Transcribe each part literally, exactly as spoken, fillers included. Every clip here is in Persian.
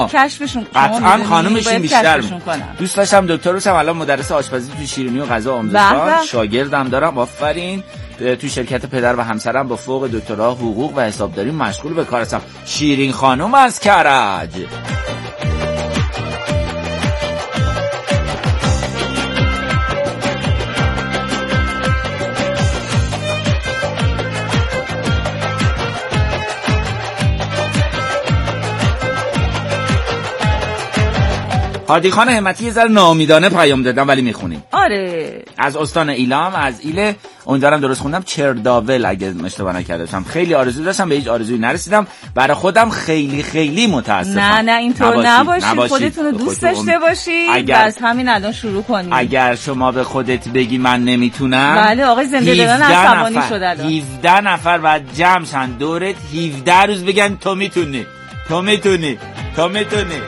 کشفشون قطعا خانومشون بیشتر دوست داشتم. دکتر روشم الان مدرس آشپزی تو شیرینی و غذا آموزشگاه، شاگردم دارم. آفرین. تو شرکت پدر و همسرم با فوق دکترا حقوق و حسابداری مشغول به کار هستم. شیرین خانم از کرج. هادی خان همتی یه ذره ناامیدانه پیام دادم ولی میخونیم. آره. از استان ایلام، از ایله. امیدوارم درست خوندم. چرداول اگه اشتباه نکرده باشم. خیلی آرزو داشتم به هیچ آرزویی نرسیدم. برای خودم خیلی خیلی متاسفم. نه نه اینطور نباشید. نباشید. خودتون رو دوست داشته باشید. اگر از همین الان شروع کنید. اگر شما به خودت بگی من نمیتونم. بله آقای زنده‌داران عصبانی شد الان. هفده نفر بعد جمع شن دورت هفده روز بگن تو میتونی. تو میتونی. تو میتونی. تو میتونی.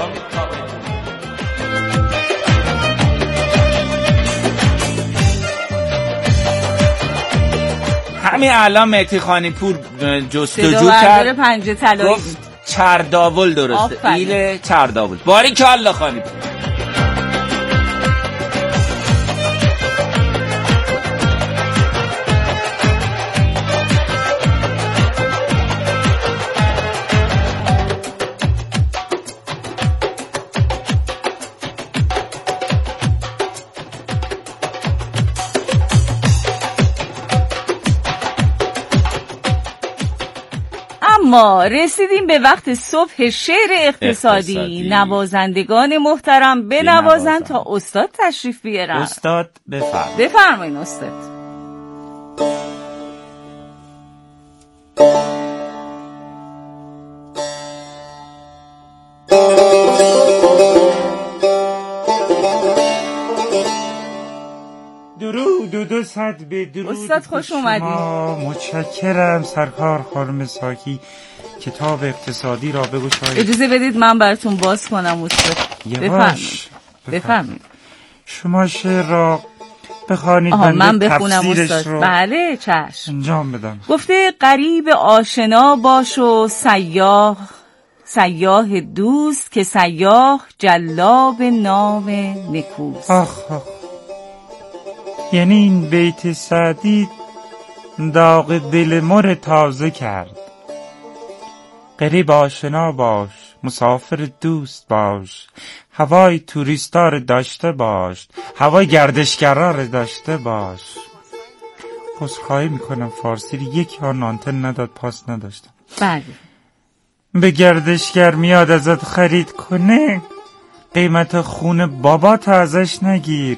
همین الان مهدی خانی پور جستجو کرد. پنجه طلایی گفت چرداول درسته. ایل چرداول. باریکالله خانی پور. ما رسیدیم به وقت صبح شعر اقتصادی. اقتصادی. نوازندگان محترم بنوازن تا استاد تشریف بیارن. استاد بفرمایید. بفرمایید استاد. درود و دو صد به درود. استاد خوش اومدید. متشکرم سرکار خانم ساکی. کتاب اقتصادی را بگشایید. اجازه بدید من براتون باز کنم استاد. بفرمایید. بفرمایید. شما شعر را بخوانید. آها من بخونم استاد. بله چشم. انجام بدم. گفته غریب آشنا باش و سیاح سیاح دوست که سیاح جلاب نام نکوست. آخ آخ. یعنی این بیت سعدی داغ دل مر تازه کرد. غریب آشنا باش، مسافر دوست باش، هوای توریستا رو داشته باش، هوای گردشگرا رو داشته باش. عذرخواهی میکنم فارسی رو یک آن آنتن نداد، پاس نداشتم. بله. به گردشگر میاد ازت خرید کنه، قیمت خون بابات ازش نگیر.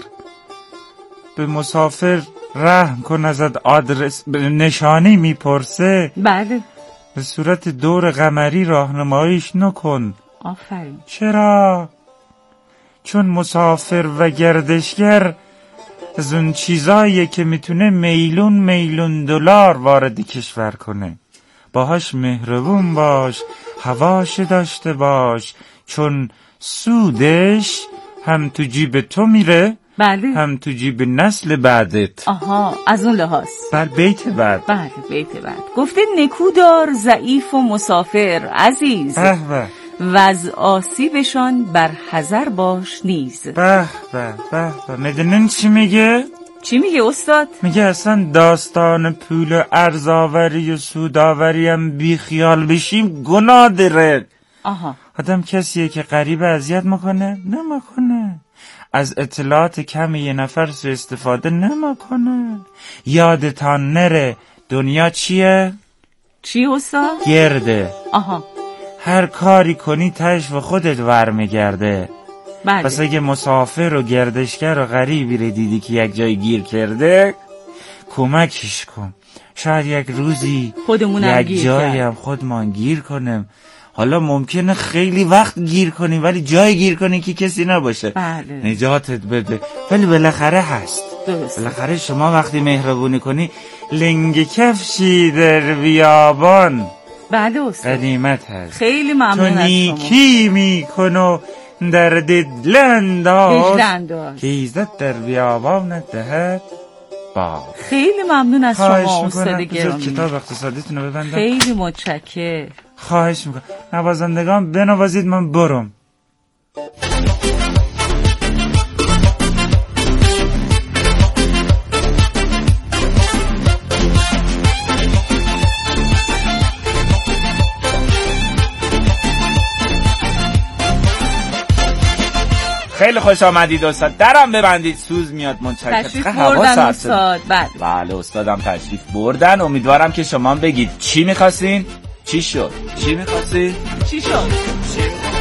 به مسافر رحم کن ازت آدرس نشانی میپرسه. بله. به صورت دور قمری راهنماییش نکن. آفرین. چرا؟ چون مسافر و گردشگر از اون چیزاییه که میتونه میلیون میلیون دلار وارد کشور کنه. باهاش مهربون باش، هواش داشته باش، چون سودش هم تو جیب تو میره. بله. هم تو جیب نسل بعدت. آها از اون لحاظ. بله بیت بعد. بله بیت بعد. گفته نکودار ضعیف و مسافر عزیز، به به، و از آسیبشان بر حذر باش نیز. به به به به. میدونین چی میگه؟ چی میگه استاد؟ میگه اصلا داستان پول و ارزاوری و سوداوری هم بی خیال بشیم گناه داره. آها. آدم کسیه که غریب اذیت میکنه نمیکنه، از اطلاعات کم یه نفر سو استفاده نمیکنه. یادتان نره دنیا چیه؟ چی استاد؟ گرده. آها. هر کاری کنی تش و خودت ور میگرده. بله. پس اگه مسافر و گردشگر و غریبی رو دیدی که یک جای گیر کرده، کمکش کن. شاید یک روزی خودمون یک جایی هم خودمان گیر کنیم. حالا ممکنه خیلی وقت گیر کنی ولی جای گیر کنی که کسی نباشه. بله. نجاتت بده. ولی بالاخره هست. درست. بالاخره شما وقتی مهربونی کنی لنگ کفشی در بیابان. بله استاد. قدیمت هست. خیلی ممنون از شما. تو نیکی میکن و در دل انداز که ایزد در بیابان دهد با. خیلی ممنون از شما استاد گرامی. کتاب اقتصادیتون رو ببندم. خیلی متشکرم. خواهش میکنم نوازندگان بنوازید من برم. خیلی خوش آمدید استاد. درم ببندید سوز میاد. منچکر تشریف بردن استاد. بله بله استادم تشریف بردن. امیدوارم که شما بگید چی میخواستین چی شد. چی میخواستین چی شد. چی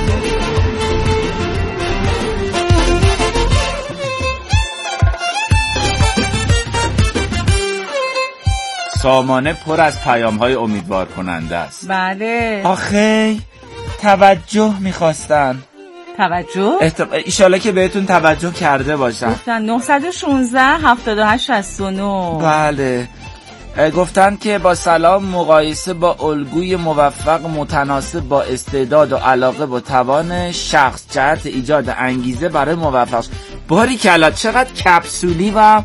سامانه پر از پیام های امیدوار کننده است. بله آخه توجه میخواستن. توجه؟ احتم... ایشالا که بهتون توجه کرده باشن. گفتن نه یک شش هفت هشت شش نه. بله گفتن که با سلام مقایسه با الگوی موفق متناسب با استعداد و علاقه با توان شخص جهت ایجاد انگیزه برای موفق. باریکلا چقدر کپسولی و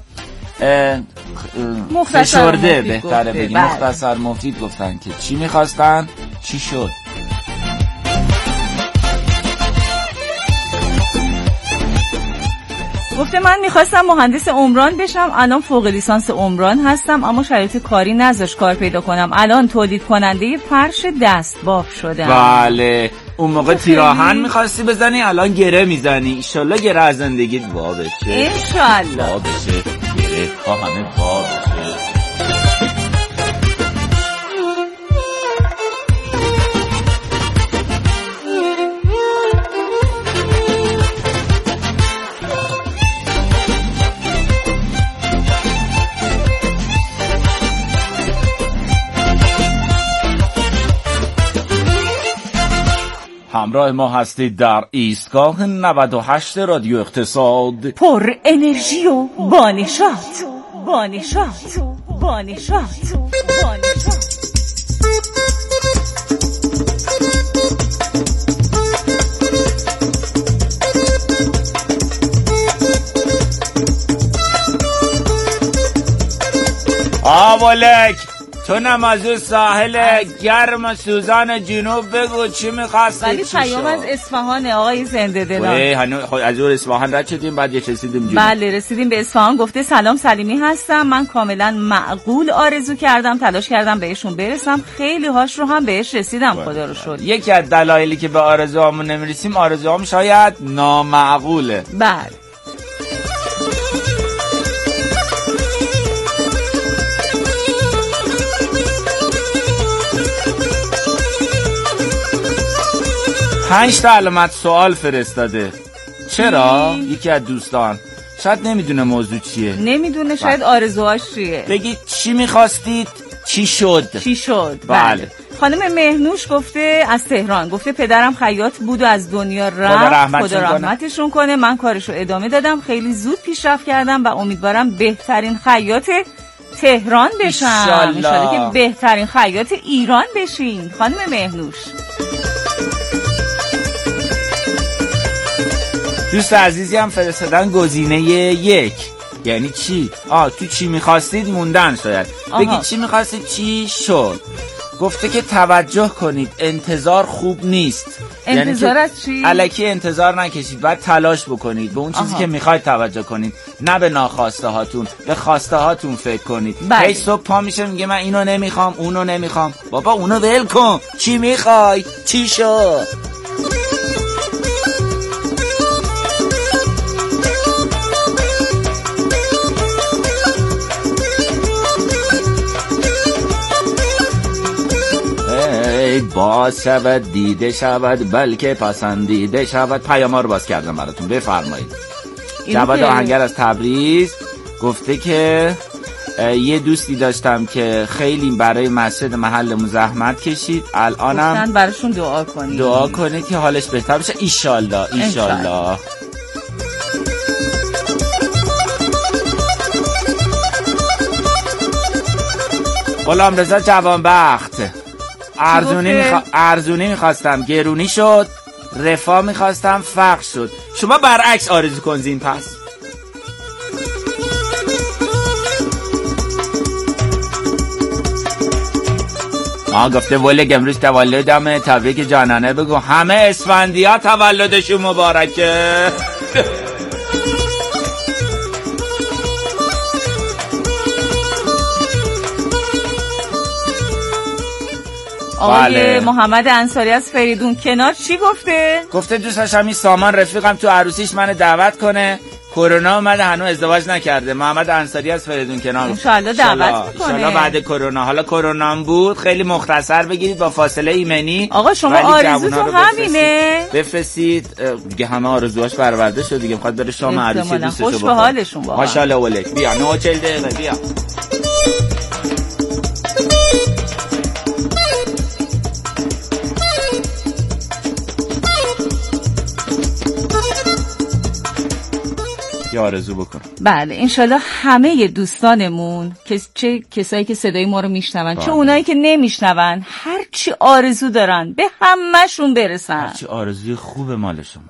فشرده بهتره بگیم. مختصر مفید گفتن که چی میخواستن چی شد. گفته من میخواستم مهندس عمران بشم، الان فوق لیسانس عمران هستم اما شرایط کاری نذاشت کار پیدا کنم. الان تولید کننده فرش دست باف شدم. بله اون موقع تیراهن میخواستی بزنی الان گره میزنی. ایشالله گره از زندگیت وا بشه. انشالله وا بشه. گره ها همه وا بشه. همراه ما هستید در ایستگاه نود و هشت رادیو اقتصاد. پر انرژی و بانشات بانشات بانشات بانشات. آبالک تو نمازو ساحل گرم و سوزان جنوب بگو چی میخواستی. ولی پیام از اصفهان آقای زنده دلان. از اون اصفهان رد شدیم بعد یه رسیدیم جنوب. بله رسیدیم به اصفهان. گفته سلام سلیمی هستم، من کاملا معقول آرزو کردم، تلاش کردم بهشون برسم، خیلی هاش رو هم بهش رسیدم خدا رو شکر. یکی از دلایلی که به آرزوهامون نمیرسیم آرزوهام شاید نامعقوله. بله پنج تا علامت سوال فرستاده. چرا؟ یکی از دوستان شاید نمیدونه موضوع چیه. نمیدونه شاید آرزوهاش چیه. بگید چی میخواستید چی شد. چی شد. بله. خانم مهنوش گفته از تهران، گفته پدرم خیاط بود و از دنیا رفت، خدا رحمتشون, خدا رحمتشون کنه. کنه من کارشو ادامه دادم، خیلی زود پیشرفت کردم و امیدوارم بهترین خیاط تهران بشم. انشالله که بهترین خیاط ایران بشین خانم مهنوش. دوست عزیزی هم فرستادن گزینه یک. یعنی چی؟ آه تو چی میخواستید موندن شاید. بگید چی میخواستید چی شد. گفته که توجه کنید انتظار خوب نیست. انتظار یعنی از چی؟ الکی انتظار نکشید، باید تلاش بکنید به اون چیزی آها. که میخواید توجه کنید، نه به ناخواسته هاتون، به خواسته هاتون فکر کنید. هی صبح پا میشه میگه من اینو نمیخوام اونو نمیخوام. بابا اونو ول کن. چی میخوای؟ چی شد؟ باز شود دیده شود بلکه پسندیده شود. پیام ها رو باز کردم براتون بفرمایید. جواد آهنگر از تبریز گفته که یه دوستی داشتم که خیلی برای مسجد محلمون زحمت کشید، الانم گفتن براشون دعا کنید دعا کنید که حالش بهتر بشه. ایشالله ایشالله. غلامرضا جوانبخت ارزونی میخوا... ارزونی میخواستم گرونی شد، رفاه میخواستم فقر شد. شما برعکس آرزو کنزین پس. آه گفته ولگ امروز تولدمه، تبریک جانانه بگو. همه اسفندی‌ها تولدشون مبارکه. آقای بله. محمد انصاری از فریدون کنار چی گفته؟ گفته دوست داشتم این سامان رفیقم تو عروسیش منو دعوت کنه، کرونا اومده هنوز ازدواج نکرده. محمد انصاری از فریدون کنار ان شاء الله دعوت میکنه ان شاء الله بعد کرونا. حالا کرونا بود خیلی مختصر بگیرید با فاصله ایمنی. آقا شما آرزوتون همینه؟ بفرستید دیگه، همه آرزوهاش برآورده شد دیگه، میخواد بره شام عروسی دوستشو خوش به حالشون واقعا. ماشاءالله ولک بیا نه و چهل دقیقه بیا. یا آرزو بکن. بله انشالله همه دوستانمون که چه کسایی که صدای ما رو میشنون چه اونایی که نمیشنون هر چی آرزو دارن به همه‌شون برسن. هر چی آرزوی خوب مال شما.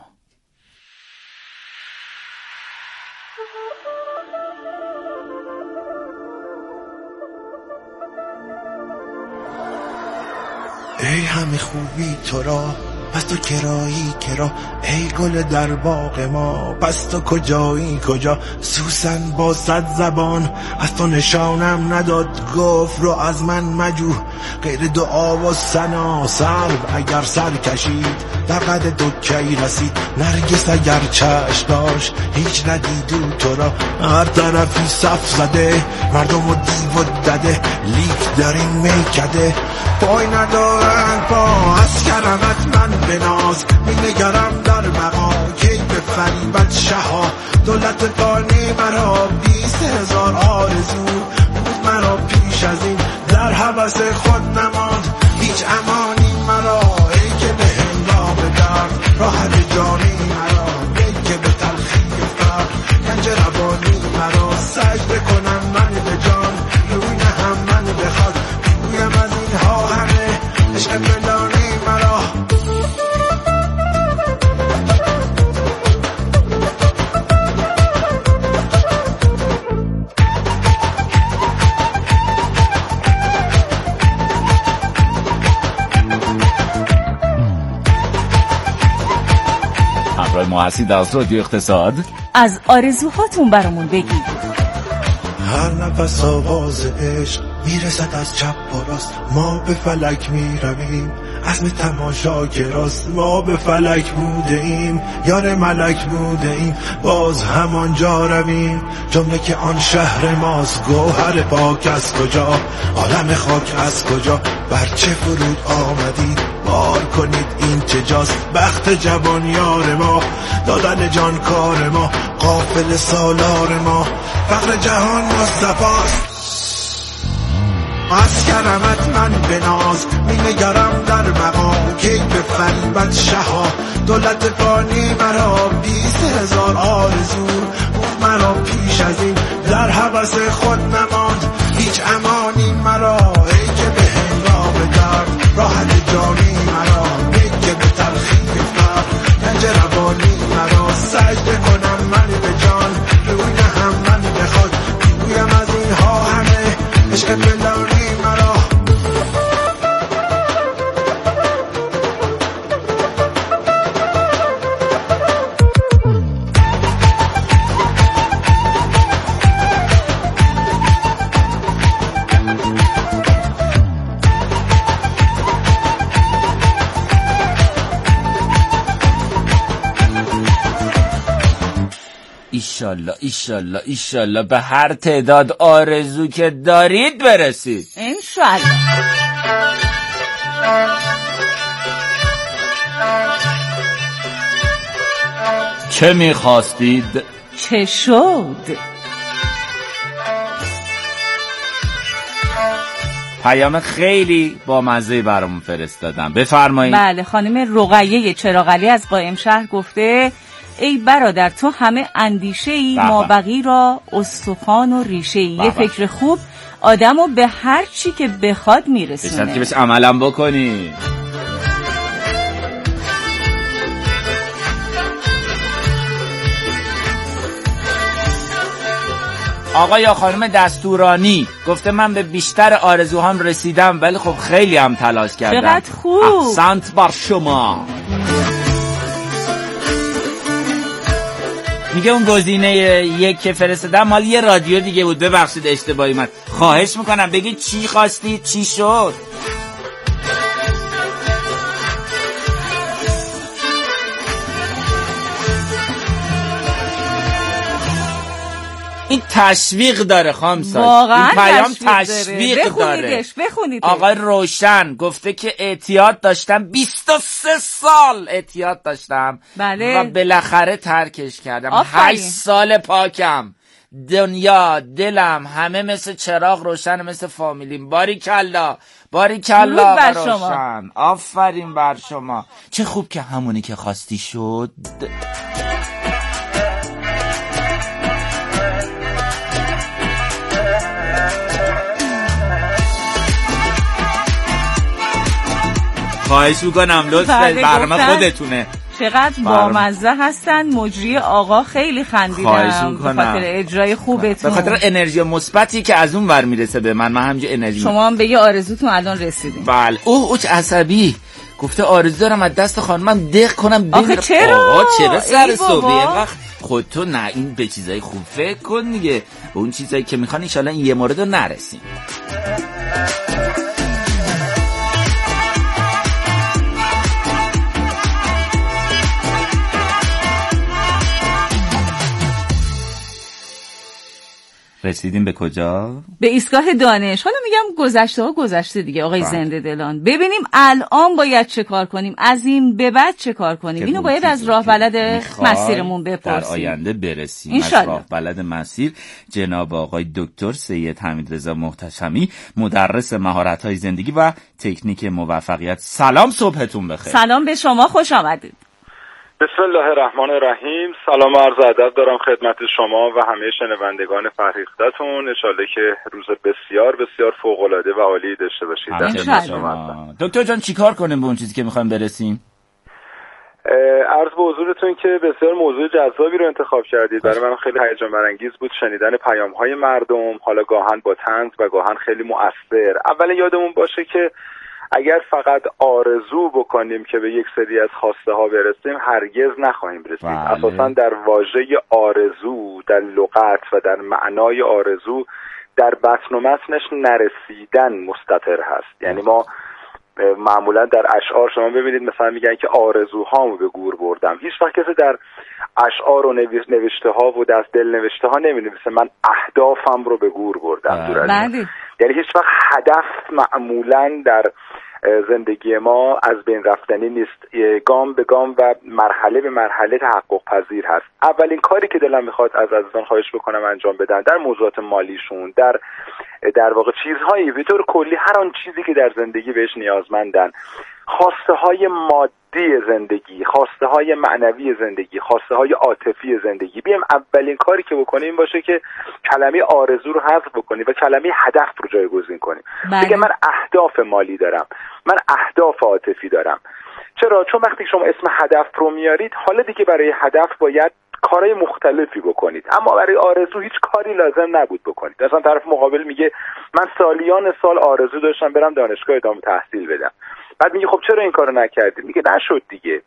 ای همه خوبی تو را پس تو کرایی کرا، ای گل در باغ ما پس تو کجایی کجا. سوسن با صد زبان از تو نشانم نداد، گفت رو از من مجو غیر دعا و ثنا. سرو اگر سر کشید در قد تو کی رسید، نرگس اگر چشم داشت هیچ ندیدو تو را. هر طرفی صف زده مردم و دیو و دده، لیک در این میکده پای ندارن پا. از کرمت من بناز می نگرم در مقا، کی به فریبت شها دولت فانی مرا. بیست هزار آرزو بود مرا پیش از این، در هوس خود نماند هیچ امانی مرا. ای که به هنگام درد راحت جانی مرا، ای که به تلخی فرد گنج روانی مرا. سجده کنم من به جان روی نهم من بخواد، رویم از اینها همه عشق پنهانی مرا. همراه ما هستید از رادیو اقتصاد. از آرزوهاتون برامون بگید. هر نفس آواز عشق میرسد از چپ و راست، ما به فلک میرویم عزم تماشا که راست. ما به فلک بوده ایم یار ملک بوده ایم، باز همانجا رویم جمله که آن شهر ماست. گوهر پاک از کجا عالم خاک از کجا، بر چه فرود آمدید بار کنید این چه جاست. بخت جوان یار ما دادن جان کار ما، قافل سالار ما فقر جهان مصطفاست. از کرمت من بناز می نگرم در مقا، کی به فریبت شها دولت فانی مرا. بیست هزار آرزو بود مرا پیش از این، در هوس خود نماند هیچ امانی مرا. ای که به هنگام درد راحت جانی مرا، ای که به تلخی فرد گنج روانی مرا. سجده کنم من به جان روی نهم من بخواد، رویم از اینها همه عشق پنهانی مرا. ایشالله ایشالله ایشالله به هر تعداد آرزو که دارید برسید. انشالله. چه میخواستید؟ چه شد؟ پیام خیلی با مزه برامون فرستادن، بفرمایید. بله خانم رقیه چراغلی از قائم شهر گفته ای برادر تو همه اندیشه ای، ما بقی را استخوان و ریشه ای. یه فکر خوب آدمو به هر چی که بخواد میرسونه. بسید که بهش عملم بکنی. آقا یا خانم دستورانی گفته من به بیشتر آرزوهام رسیدم ولی خب خیلی هم تلاش کردم. چقدر خوب. احسنت بر شما. میگه اون گزینه یک که فرستادم مال یه رادیو دیگه بود، ببخشید اشتباهی من. خواهش میکنم بگید چی خواستید، چی شد؟ این تشویق داره خامساز، واقعا این پیام تشویق, تشویق داره. داره. بخونیدش بخونیدش. آقای روشن گفته که اعتیاد داشتم، بیست و سه سال اعتیاد داشتم. بله. و بالاخره ترکش کردم. هشت سال پاکم، دنیا دلم همه مثل چراغ روشن، مثل فامیلیم. باری کلا باری کلا بر روشن. آفرین بر شما. چه خوب که همونی که خواستی شد. خواهش میکنم لطف برنامه خودتونه. چقدر بامزه هستن. مجری آقا خیلی خندیدم به خاطر اجرای خوبتون، به خاطر انرژی مثبتی که از اون ور میرسه به من. من همینجا انرژی. شما هم به یه آرزوتون الان رسیدین. بله. اوه اوه عصبی گفته آرزو دارم از دست خانمم دق کنم. آخه چرا؟ آقا چرا سر صبح وقت خودتو نه این به چیزای خوب فکر کن دیگه، به اون چیزایی که میخوان ان شاء الله این یه مورد رو نرسیم. رسیدیم به کجا؟ به ایستگاه دانش. حالا میگم گذشته ها گذشته دیگه آقای زنده دلان. ببینیم الان باید چه کار کنیم، از این به بعد چه کار کنیم. اینو باید از راه بلد مسیرمون بپرسیم. در آینده برسیم از راه بلد مسیر. جناب آقای دکتر سید حمیدرضا محتشمی، مدرس مهارت‌های زندگی و تکنیک موفقیت. سلام، صبحتون بخیر. سلام به شما، خوش آمدید. بسم الله الرحمن الرحیم. سلام و عرض ادب دارم خدمت شما و همه شنوندگان فرهیختتون. ان شاءالله که روز بسیار بسیار فوق العاده و عالی داشته باشید. دکتر جان چیکار کنیم به اون چیزی که می‌خوایم برسیم؟ عرض به حضورتون که بسیار موضوع جذابی رو انتخاب کردید. برای من خیلی هیجان برانگیز بود شنیدن پیام‌های مردم، حالا گاهن با طنز و گاهن خیلی مؤثر. اول یادمون باشه که اگر فقط آرزو بکنیم که به یک سری از خواسته ها برسیم هرگز نخواهیم رسید. بله. اساساً در واژه آرزو، در لغت و در معنای آرزو در بطن و متنش نرسیدن مستتر هست. یعنی ما معمولا در اشعار شما ببینید مثلا میگن که آرزوهامو به گور بردم. هیچ وقت کسی در اشعار و نوشته ها و دست دل نوشته ها نمی‌نویسه من اهدافم رو به گور بردم. بله. یعنی هیچ وقت هدف معمولا در زندگی ما از بین رفتنی نیست، گام به گام و مرحله به مرحله تحقق پذیر هست. اولین کاری که دلم میخواد از عزیزان خواهش بکنم انجام بدن در موضوعات مالیشون، در در واقع چیزهایی به طور کلی هر آن چیزی که در زندگی بهش نیازمندن، خواسته های مادی زندگی، خواسته های معنوی زندگی، خواسته های عاطفی زندگی، بیام اولین کاری که بکنیم این باشه که کلمه آرزو رو حذف بکنیم و کلمه هدف رو جایگزین کنیم. بگه من اهداف مالی دارم، من اهداف عاطفی دارم. چرا؟ چون وقتی شما اسم هدف رو میارید حالا دیگه برای هدف باید کارهای مختلفی بکنید، اما برای آرزو هیچ کاری لازم نبود بکنید. مثلا طرف مقابل میگه من سالیان سال آرزو داشتم برم دانشگاه ادامه تحصیل بدم، بعد میگه خب چرا این کارو نکردی؟ میگه نشد دیگه.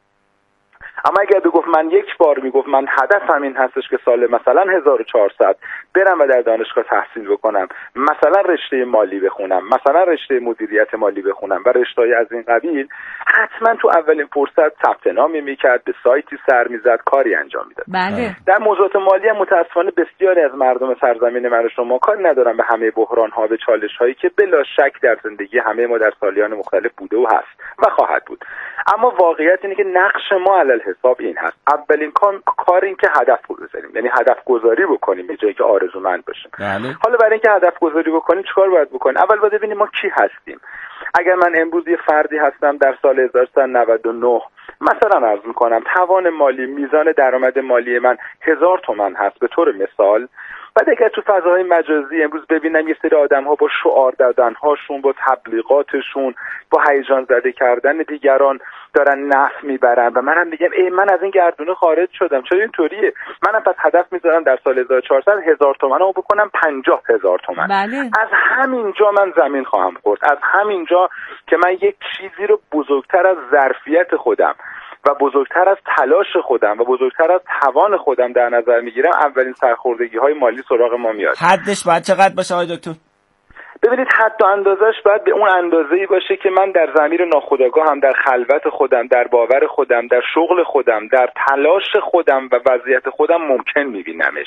اما اگر بگفت من یک بار میگفت من هدفم این هستش که سال مثلا هزار و چهارصد برم و در دانشگاه تحصیل بکنم، مثلا رشته مالی بخونم، مثلا رشته مدیریت مالی بخونم و رشته‌های از این قبیل، حتما تو اولین فرصت ثبت نامی میکرد، به سایتی سر میزد، کاری انجام میداد. بله. در موضوعات مالی هم متاسفانه بسیاری از مردم سرزمین من و شما کاری ندارن به همه بحران ها و چالش هایی که بلا شک در زندگی همه ما در سالیان مختلف بوده و هست و خواهد بود. اما واقعیت اینه که نقش ما علل حساب این هست. اولین کار کار این که هدف رو بزنیم، یعنی هدف گذاری بکنیم به جایی که آرزومند باشیم. بله. حالا برای اینکه هدف گذاری بکنیم چیکار باید بکنیم؟ اول باید ببینیم ما کی هستیم. اگر من امروز یه فردی هستم در سال هزار و سیصد و نود و نه مثلا عرض میکنم توان مالی، میزان درآمد مالی من هزار تومان هست به طور مثال، بعد اگر تو فضاهای مجازی امروز ببینم یه سری آدم ها با شعار دادن هاشون، با تبلیغاتشون، با هیجان زده کردن دیگران دارن نفع میبرن و منم میگم ای من از این گردونه خارج شدم، چرا اینطوریه؟ منم پس هدف میذارم در سال هزار و چهارصد هزار تومنمو بکنم پنجاه هزار تومن. بله. از همینجا من زمین خواهم خورد، از همینجا که من یک چیزی رو بزرگتر از ظرفیت خودم و بزرگتر از تلاش خودم و بزرگتر از توان خودم در نظر میگیرم، اولین سرخوردگی های مالی سراغ ما میاد. حدش باید چقدر باشه آقای دکتر؟ ببینید حد و اندازش باید به اون اندازه‌ای باشه که من در ضمیر ناخودآگاهم، در خلوت خودم، در باور خودم، در شغل خودم، در تلاش خودم و وضعیت خودم ممکن میبینمش.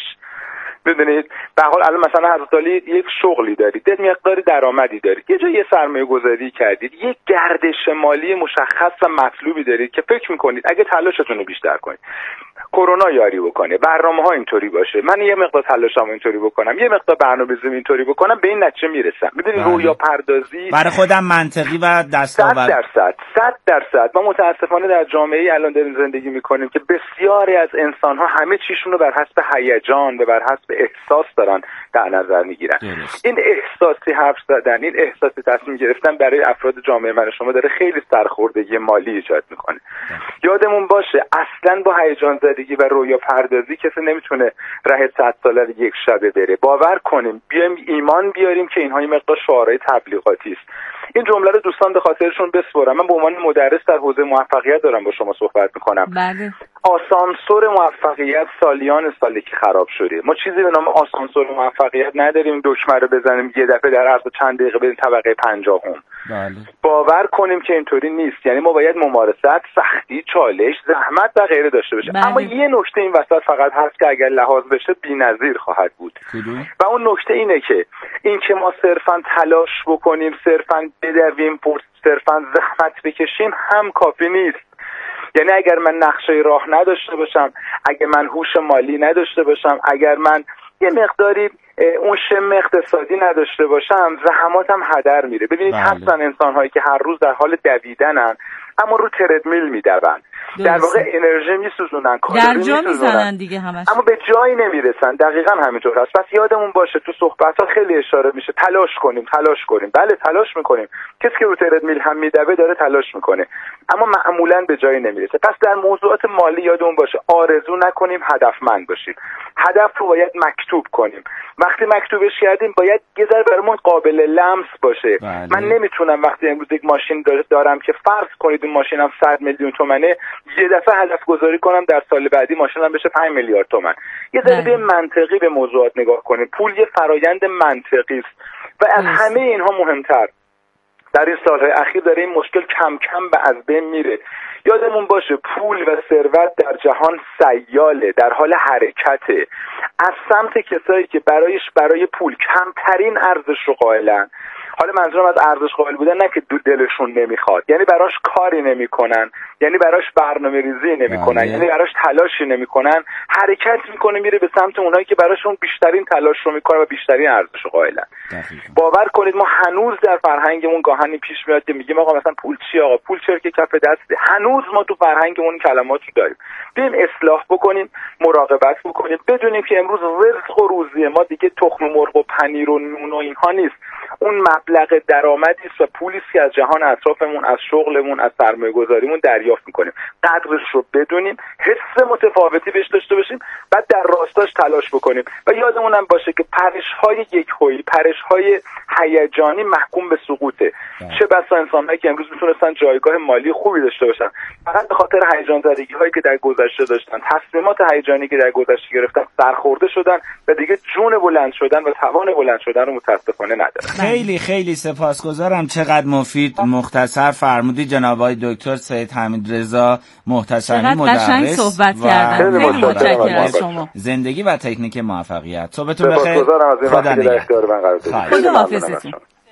ببینید به حال الان مثلا حضرت علی یک شغلی دارید، یک مقداری درآمدی دارید، یه جای یه سرمایه گذاری کردید، یک گردش مالی مشخص و مطلوبی دارید که فکر میکنید اگه تلاشتون رو بیشتر کنید کرونا یاری بکنه، برنامه‌ها اینطوری باشه، من یه مقدار تلاشم اینطوری بکنم، یه مقدار برنامه‌ریزی اینطوری بکنم، به این نتیجه میرسم. میدونید رویا پردازی برای خودم منطقی و دستاورد صد درصد صد درصد ما متاسفانه در جامعه‌ای الان داریم زندگی میکنیم که بسیاری از انسان‌ها همه چیشون رو بر حسب هیجان و بر حسب احساس دارن در نظر میگیرن. این احساسی حرف زدن، این احساسی تصمیم گرفتن برای افراد جامعه من شما داره خیلی سرخوردگی مالی ایجاد میکنه. یادمون باشه اصلا با هیجان زدگی و رویا پردازی کسی نمیتونه راه صد ساله یک شبه بره. باور کنیم، بیایم ایمان بیاریم که اینها یه مقدار شعارهای تبلیغاتی است. این جمله رو دوستان به خاطرشون بسپرم. من به عنوان مدرس در حوزه موفقیت دارم با شما صحبت میکنم. بله. آسانسور موفقیت سالیان سالی که خراب شده. ما چیزی به نام آسانسور موفقیت نداریم دکمه رو بزنیم یه دفعه در عرض چند دقیقه بریم طبقه پنجاهم. بله. باور کنیم که اینطوری نیست. یعنی ما باید ممارست، سختی، چالش، زحمت و غیره داشته باشیم. بله. اما یه نکته این وسط فقط هست که اگر لحاظ بشه بی‌نظیر خواهد بود. کدوم؟ و اون نکته اینه که این که ما صرفاً تلاش بکنیم، صرفاً بدویم، صرفاً زحمت بکشیم هم کافی نیست. یعنی اگر من نقشه راه نداشته باشم، اگر من هوش مالی نداشته باشم، اگر من یه مقداری اون شم اقتصادی نداشته باشم، زحماتم هدر میره. ببینید بله. هستن انسان‌هایی که هر روز در حال دویدنن اما رو تردمیل میدون، در واقع انرژی میسوزونن، کالری میسوزونن دیگه همش، اما به جایی نمیرسن. دقیقاً همینطور هست. پس یادمون باشه تو صحبت‌ها خیلی اشاره میشه تلاش کنیم، تلاش کنیم. بله تلاش میکنیم. کسی که رو تردمیل هم میدوه داره تلاش میکنه، اما معمولاً به جایی نمیرسه. پس در موضوعات مالی یادمون باشه آرزو نکنیم، هدفمند باشیم. هدف رو باید مکتوب کنیم. وقتی مکتوبش کردیم باید یه ذره برامون قابل لمس باشه. بله. من نمیتونم وقتی امروز یک ماشین دارم که فرض کنید این ماشینم صد میلیون تومنه، یه دفعه هدف گذاری کنم در سال بعدی ماشینم بشه پنج میلیارد تومان. یه ذره به منطقی به موضوعات نگاه کنیم. پول یه فرایند منطقی است و از همه اینها مهمتر در این سالهای اخیر داره این مشکل کم کم به از بین میره. یادمون باشه پول و ثروت در جهان سیاله، در حال حرکته. از سمت کسایی که برایش برای پول کمترین ارزش رو قائلن، حالا منظورم از ارزش قائل بودن نه که دو دلشون نمیخواد، یعنی براش کاری نمیکنن، یعنی براش برنامه ریزی نمیکنن، یعنی براش تلاشی نمیکنن، حرکت میکنه میره به سمت اونایی که براشون بیشترین تلاش رو میکنن و بیشترین ارزش رو قائلن. باور کنید ما هنوز در فرهنگمون گاهنی پیش میاد که میگیم آقا مثلا پول چی، آقا پول چرا که کف دسته. هنوز ما تو فرهنگمون کلمات رو داریم. بریم اصلاح بکنیم، مراقبت بکنیم، بدونیم که امروز رزق و روزی ما دیگه تخم مرغ و پنیر و نون و اینها نیست. اون مبلغ درآمدی است و پولی است که از جهان اطرافمون، از شغلمون، از سرمایه‌گذاریمون دریافت می‌کنیم. قدرش رو بدونیم، حس متفاوتی بهش داشته باشیم، بعد در راستاش تلاش بکنیم و یادمون هم باشه که پرش‌های یک‌هویی، پرش‌های هیجانی محکوم به سقوطه. چه بسا انسان‌هایی که امروز میتونستن جایگاه مالی خوبی داشته باشن، فقط به خاطر هیجان زدگی‌هایی که در گذشته داشتن، تصمیمات هیجانی که در گذشته گرفتن، سرخورده شدن و دیگه جون بلند شدن و توان بلند شدن رو متأسفانه ندارن. خیلی خیلی سپاسگزارم. چقدر مفید، مختصر فرمودی جناب آقای دکتر سید حمیدرضا محتشمی، مدرس صحبت کردن. خیلی متشکرم از شما. زندگی و تکنیک موفقیت. صبحتون بخیر. خدا نگهدار. خدا حافظتون.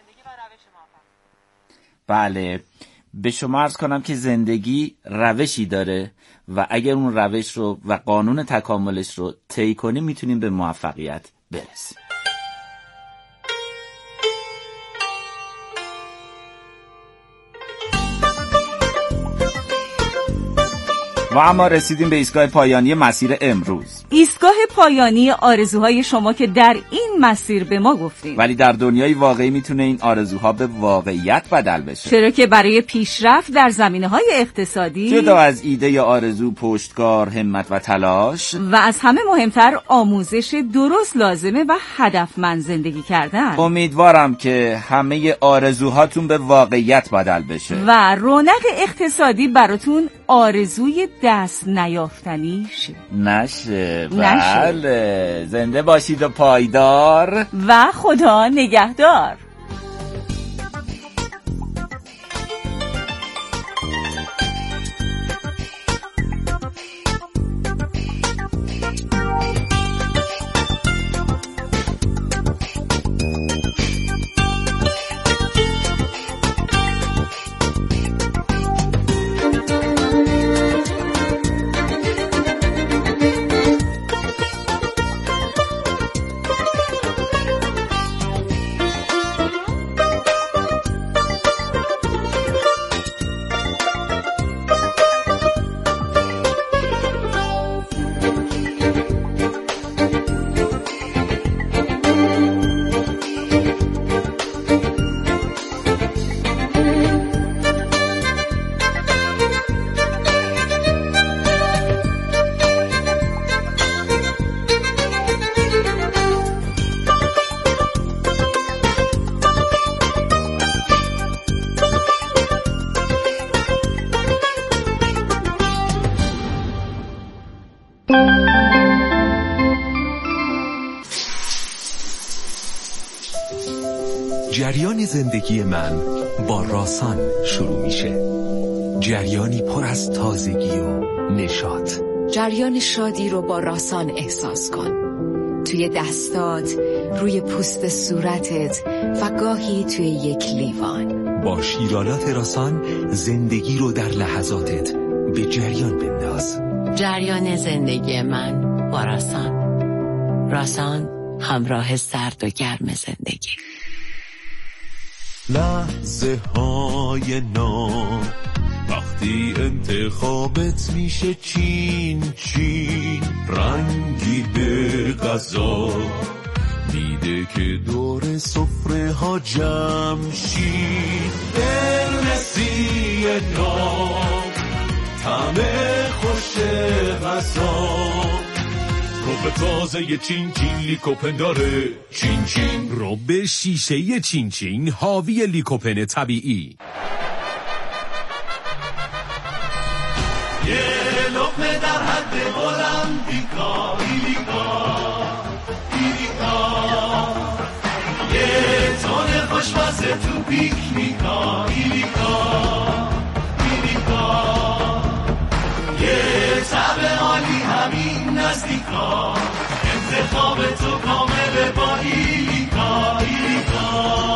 بله، به شما عرض کنم که زندگی روشی داره و اگر اون روش رو و قانون تکاملش رو طی کنیم میتونیم به موفقیت برسیم. و اما رسیدیم به ایستگاه پایانی مسیر امروز. ایستگاه پایانی آرزوهای شما که در این مسیر به ما گفتیم، ولی در دنیای واقعی میتونه این آرزوها به واقعیت بدل بشه. چرا که برای پیشرفت در زمینه‌های اقتصادی، جدا از ایده یا آرزو، پشتکار، همت و تلاش و از همه مهمتر آموزش درست لازمه و هدفمند زندگی کردن. امیدوارم که همه آرزوهاتون به واقعیت بدل بشه و رونق اقتصادی براتون آرزوی دست نیافتنی شه. نشه. بله. زنده باشید و پایدار و خدا نگهدار. جریان زندگی من با راسان شروع میشه. جریانی پر از تازگی و نشاط. جریان شادی رو با راسان احساس کن. توی دستات، روی پوست صورتت و گاهی توی یک لیوان. با شیرالات راسان زندگی رو در لحظاتت به جریان بنداز. جریان زندگی من با راسان. راسان، همراه سرد و گرم زندگی. لحظه های نو وقتی انتخابت میشه چین چین، رنگی به غذا میده که دور سفره ها جمع شین. برنسی نو طعم خوش غذا، رب تازه ی چین چین لیکوپن داره. چین چین رب شیشه ی چین چین حاوی لیکوپن طبیعی. یه لقمه در حد المپیکا ایلیکا ایلیکا، یه تون خوشمزه تو پیکنیکا ایلیکا ایلیکا، یه طعم عالی همین نزدیکا، انتخاب تو کامل با ایلیکا ایلیکا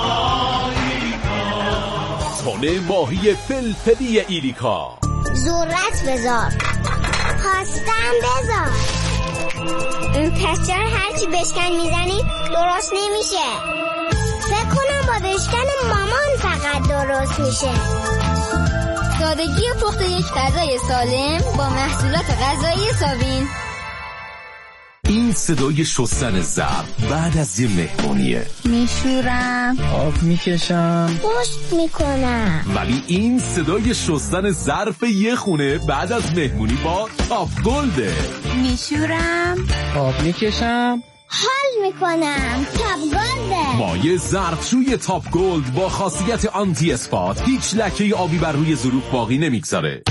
ایلیکا. تون ماهی فلفلی ایلیکا. ذرت بذار، پاستم بذار. این پس چرا هرچی بشکن میزنی درست نمیشه؟ فکر کنم با بشکن مامان فقط درست میشه. سادگی پخت یک غذای سالم با محصولات غذایی ساوین. این صدای شستن ظرف بعد از یه مهمونیه. میشورم، آب میکشم، پشت میکنم. ولی این صدای شستن ظرف یه خونه بعد از مهمونی با تاپ گلده. میشورم، آب میکشم، حال میکنم. تاپ گلده. مایع ظرفشوی تاپ گلد با خاصیت آنتی اسپات هیچ لکه آبی بر روی ظروف باقی نمیگذاره.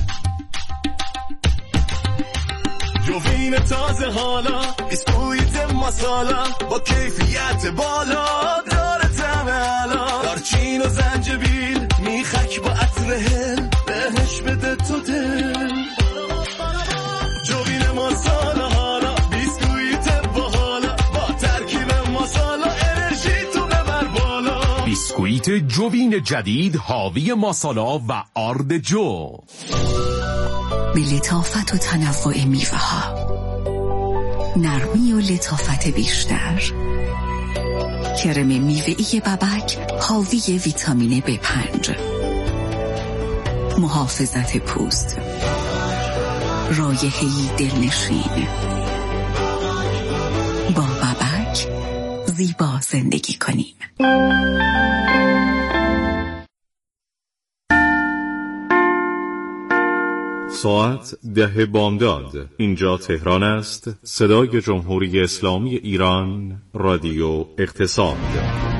جوین تازه حالا، بیسکویت مسالا با کیفیت بالا، داره طعم علا، دارچین و زنجبیل میخک با عطر هل، بهش بده تو دل. جوین مسالا حالا، بیسکویت بالا با ترکیب مسالا، انرژی تو ببر بالا. بیسکویت جوین جدید حاوی مسالا و آرد جو. به لطافت و تنوع میوه ها، نرمی و لطافت بیشتر. کرم میوه‌ای ببک حاوی ویتامین بی پنج، محافظت پوست، رایحه‌ای دلنشین. با بابک زیبا زندگی کنیم. ساعت ده بامداد. اینجا تهران است. صدای جمهوری اسلامی ایران، رادیو اقتصاد.